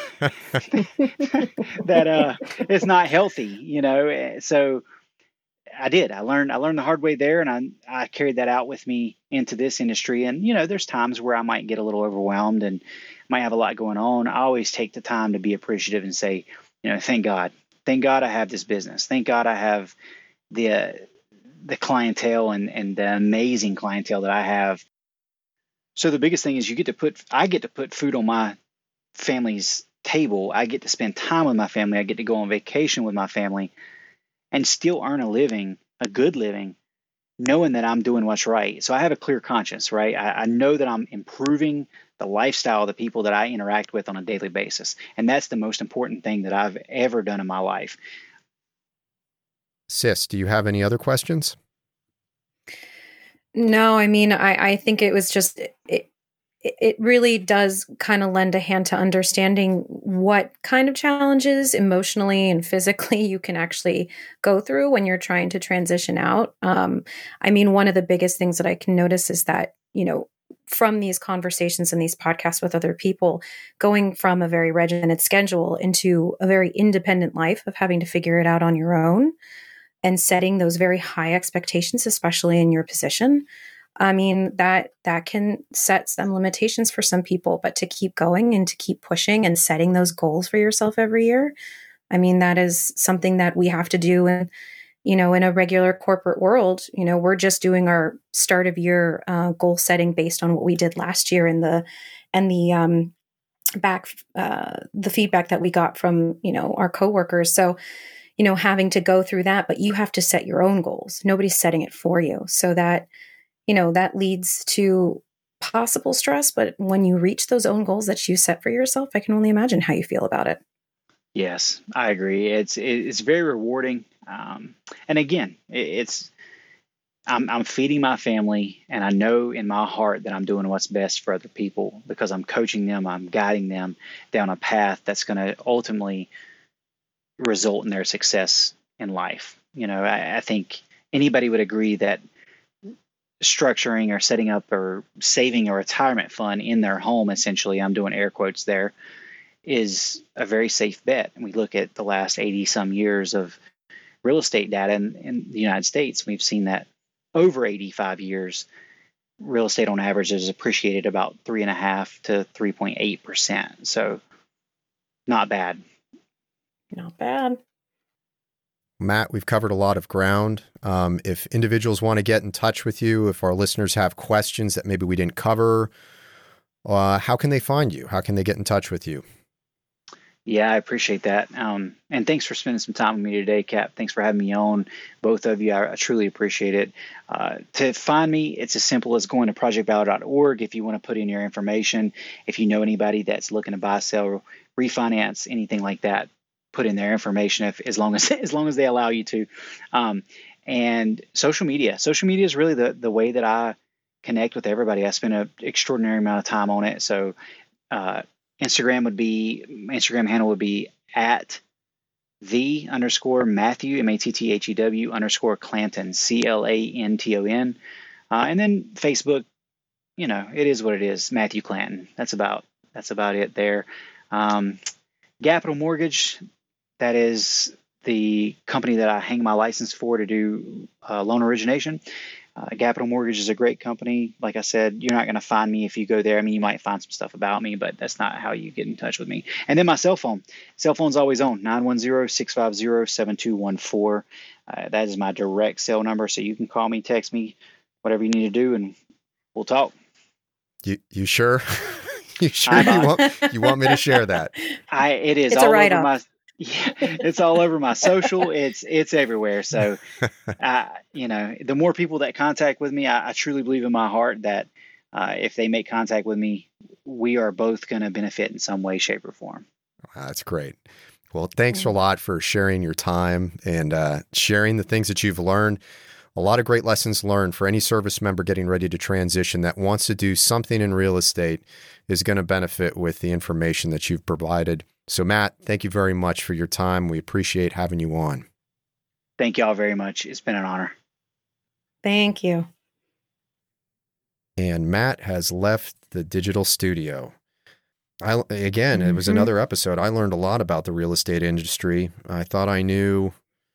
that uh it's not healthy, you know. So I did. I learned I learned the hard way there, and I I carried that out with me into this industry. And, you know, there's times where I might get a little overwhelmed and might have a lot going on. I always take the time to be appreciative and say, you know, thank God. Thank God I have this business. Thank God I have the uh, the clientele and, and the amazing clientele that I have. So the biggest thing is you get to put I get to put food on my family's table. I get to spend time with my family. I get to go on vacation with my family and still earn a living, a good living, knowing that I'm doing what's right. So I have a clear conscience, right? I, I know that I'm improving the lifestyle of the people that I interact with on a daily basis. And that's the most important thing that I've ever done in my life. Sis, do you have any other questions? No, I mean, I, I think it was just, it, it really does kind of lend a hand to understanding what kind of challenges emotionally and physically you can actually go through when you're trying to transition out. Um, I mean, one of the biggest things that I can notice is that, you know, from these conversations and these podcasts with other people, going from a very regimented schedule into a very independent life of having to figure it out on your own and setting those very high expectations, especially in your position. I mean, that that can set some limitations for some people, but to keep going and to keep pushing and setting those goals for yourself every year, I mean, that is something that we have to do. And, you know, in a regular corporate world, you know, we're just doing our start of year uh, goal setting based on what we did last year and the and the um, back uh, the feedback that we got from, you know, our coworkers. So, you know, having to go through that, but you have to set your own goals. Nobody's setting it for you, so that, you know, that leads to possible stress. But when you reach those own goals that you set for yourself, I can only imagine how you feel about it. Yes, I agree. It's it's very rewarding. Um, and again, it, it's I'm I'm feeding my family, and I know in my heart that I'm doing what's best for other people because I'm coaching them, I'm guiding them down a path that's going to ultimately result in their success in life. You know, I, I think anybody would agree that structuring or setting up or saving a retirement fund in their home, essentially, I'm doing air quotes there, is a very safe bet. And we look at the last eighty some years of real estate data in, in the United States, we've seen that over eighty-five years, real estate on average has appreciated about three and a half to three point eight percent. So not bad. Not bad. Matt, we've covered a lot of ground. Um, if individuals want to get in touch with you, if our listeners have questions that maybe we didn't cover, uh, how can they find you? How can they get in touch with you? Yeah, I appreciate that. Um, and thanks for spending some time with me today, Cap. Thanks for having me on, both of you. I, I truly appreciate it. Uh, to find me, it's as simple as going to project valor dot org if you want to put in your information. If you know anybody that's looking to buy, sell, refinance, anything like that, put in their information if, as long as as long as they allow you to. Um, and social media. Social media is really the, the way that I connect with everybody. I spend an extraordinary amount of time on it. So uh, Instagram would be, Instagram handle would be at the underscore Matthew, M A T T H E W underscore Clanton, C L A N T O N. Uh, and then Facebook, you know, it is what it is, Matthew Clanton. That's about, that's about it there. Um, Capital Mortgage, that is the company that I hang my license for to do uh, loan origination. Uh, Capital Mortgage is a great company. Like I said, you're not going to find me if you go there. I mean, you might find some stuff about me, but that's not how you get in touch with me. And then my cell phone. Cell phone's always on, nine one zero, six five zero, seven two one four. Uh, that is my direct cell number, so you can call me, text me, whatever you need to do, and we'll talk. You you sure? you sure you want, you want me to share that? I It is it's all a over my... Yeah, it's all over my social. It's it's everywhere. So, uh, you know, the more people that contact with me, I, I truly believe in my heart that uh, if they make contact with me, we are both going to benefit in some way, shape, or form. That's great. Well, thanks a lot for sharing your time and uh, sharing the things that you've learned. A lot of great lessons learned for any service member getting ready to transition that wants to do something in real estate is going to benefit with the information that you've provided. So, Matt, thank you very much for your time. We appreciate having you on. Thank you all very much. It's been an honor. Thank you. And Matt has left the digital studio. I, again, mm-hmm. It was another episode. I learned a lot about the real estate industry. I thought I knew,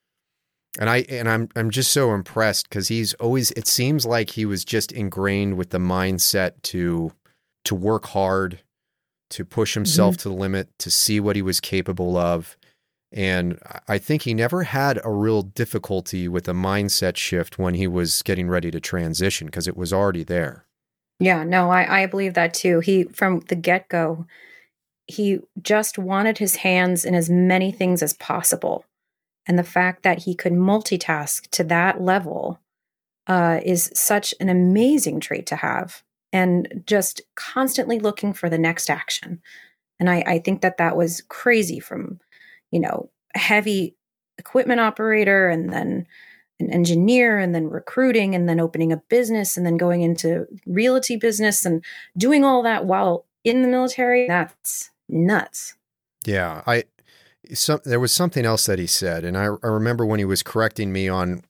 and I and I'm I'm just so impressed because he's always. It seems like he was just ingrained with the mindset to to work hard, to push himself mm-hmm. to the limit, to see what he was capable of. And I think he never had a real difficulty with a mindset shift when he was getting ready to transition because it was already there. Yeah, no, I, I believe that too. He, from the get-go, he just wanted his hands in as many things as possible. And the fact that he could multitask to that level uh, is such an amazing trait to have. And just constantly looking for the next action. And I, I think that that was crazy from, you know, a heavy equipment operator and then an engineer and then recruiting and then opening a business and then going into realty business and doing all that while in the military. That's nuts. Yeah. I, some, there was something else that he said. And I, I remember when he was correcting me on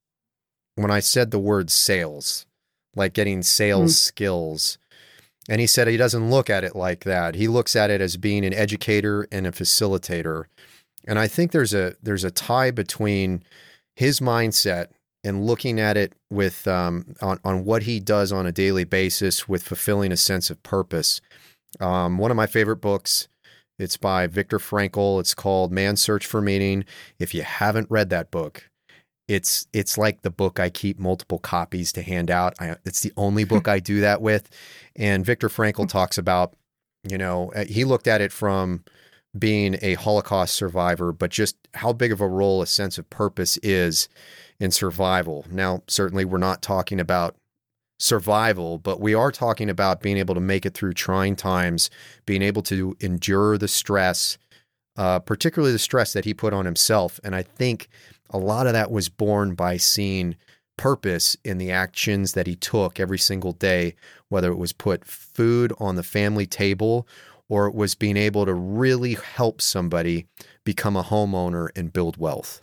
when I said the word sales, like getting sales mm. skills. And he said he doesn't look at it like that. He looks at it as being an educator and a facilitator. And I think there's a there's a tie between his mindset and looking at it with um, on, on what he does on a daily basis with fulfilling a sense of purpose. Um, one of my favorite books, it's by Viktor Frankl. It's called Man's Search for Meaning. If you haven't read that book, It's it's like the book I keep multiple copies to hand out. I, it's the only book I do that with. And Viktor Frankl talks about, you know, he looked at it from being a Holocaust survivor, but just how big of a role a sense of purpose is in survival. Now, certainly we're not talking about survival, but we are talking about being able to make it through trying times, being able to endure the stress, uh, particularly the stress that he put on himself. And I think a lot of that was born by seeing purpose in the actions that he took every single day, whether it was put food on the family table or it was being able to really help somebody become a homeowner and build wealth.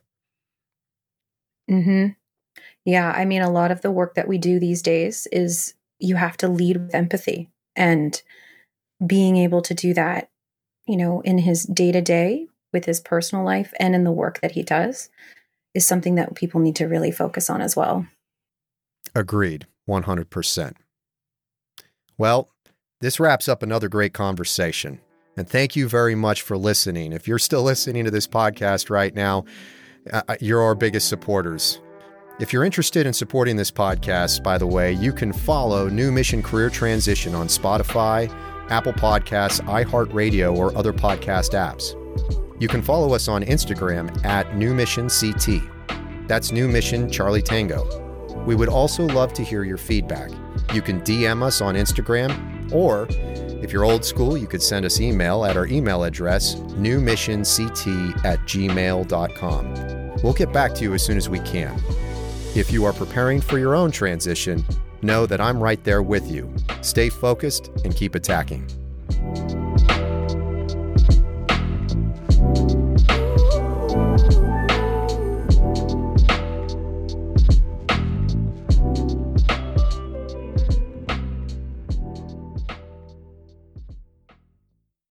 Mm-hmm. Yeah. I mean, a lot of the work that we do these days is you have to lead with empathy, and being able to do that, you know, in his day-to-day with his personal life and in the work that he does is something that people need to really focus on as well. Agreed, one hundred percent. Well, this wraps up another great conversation. And thank you very much for listening. If you're still listening to this podcast right now, uh, you're our biggest supporters. If you're interested in supporting this podcast, by the way, you can follow New Mission Career Transition on Spotify, Apple Podcasts, iHeartRadio, or other podcast apps. You can follow us on Instagram at New Mission C T. That's New Mission Charlie Tango. We would also love to hear your feedback. You can D M us on Instagram, or if you're old school, you could send us email at our email address, newmissionct at gmail dot com. We'll get back to you as soon as we can. If you are preparing for your own transition, know that I'm right there with you. Stay focused and keep attacking.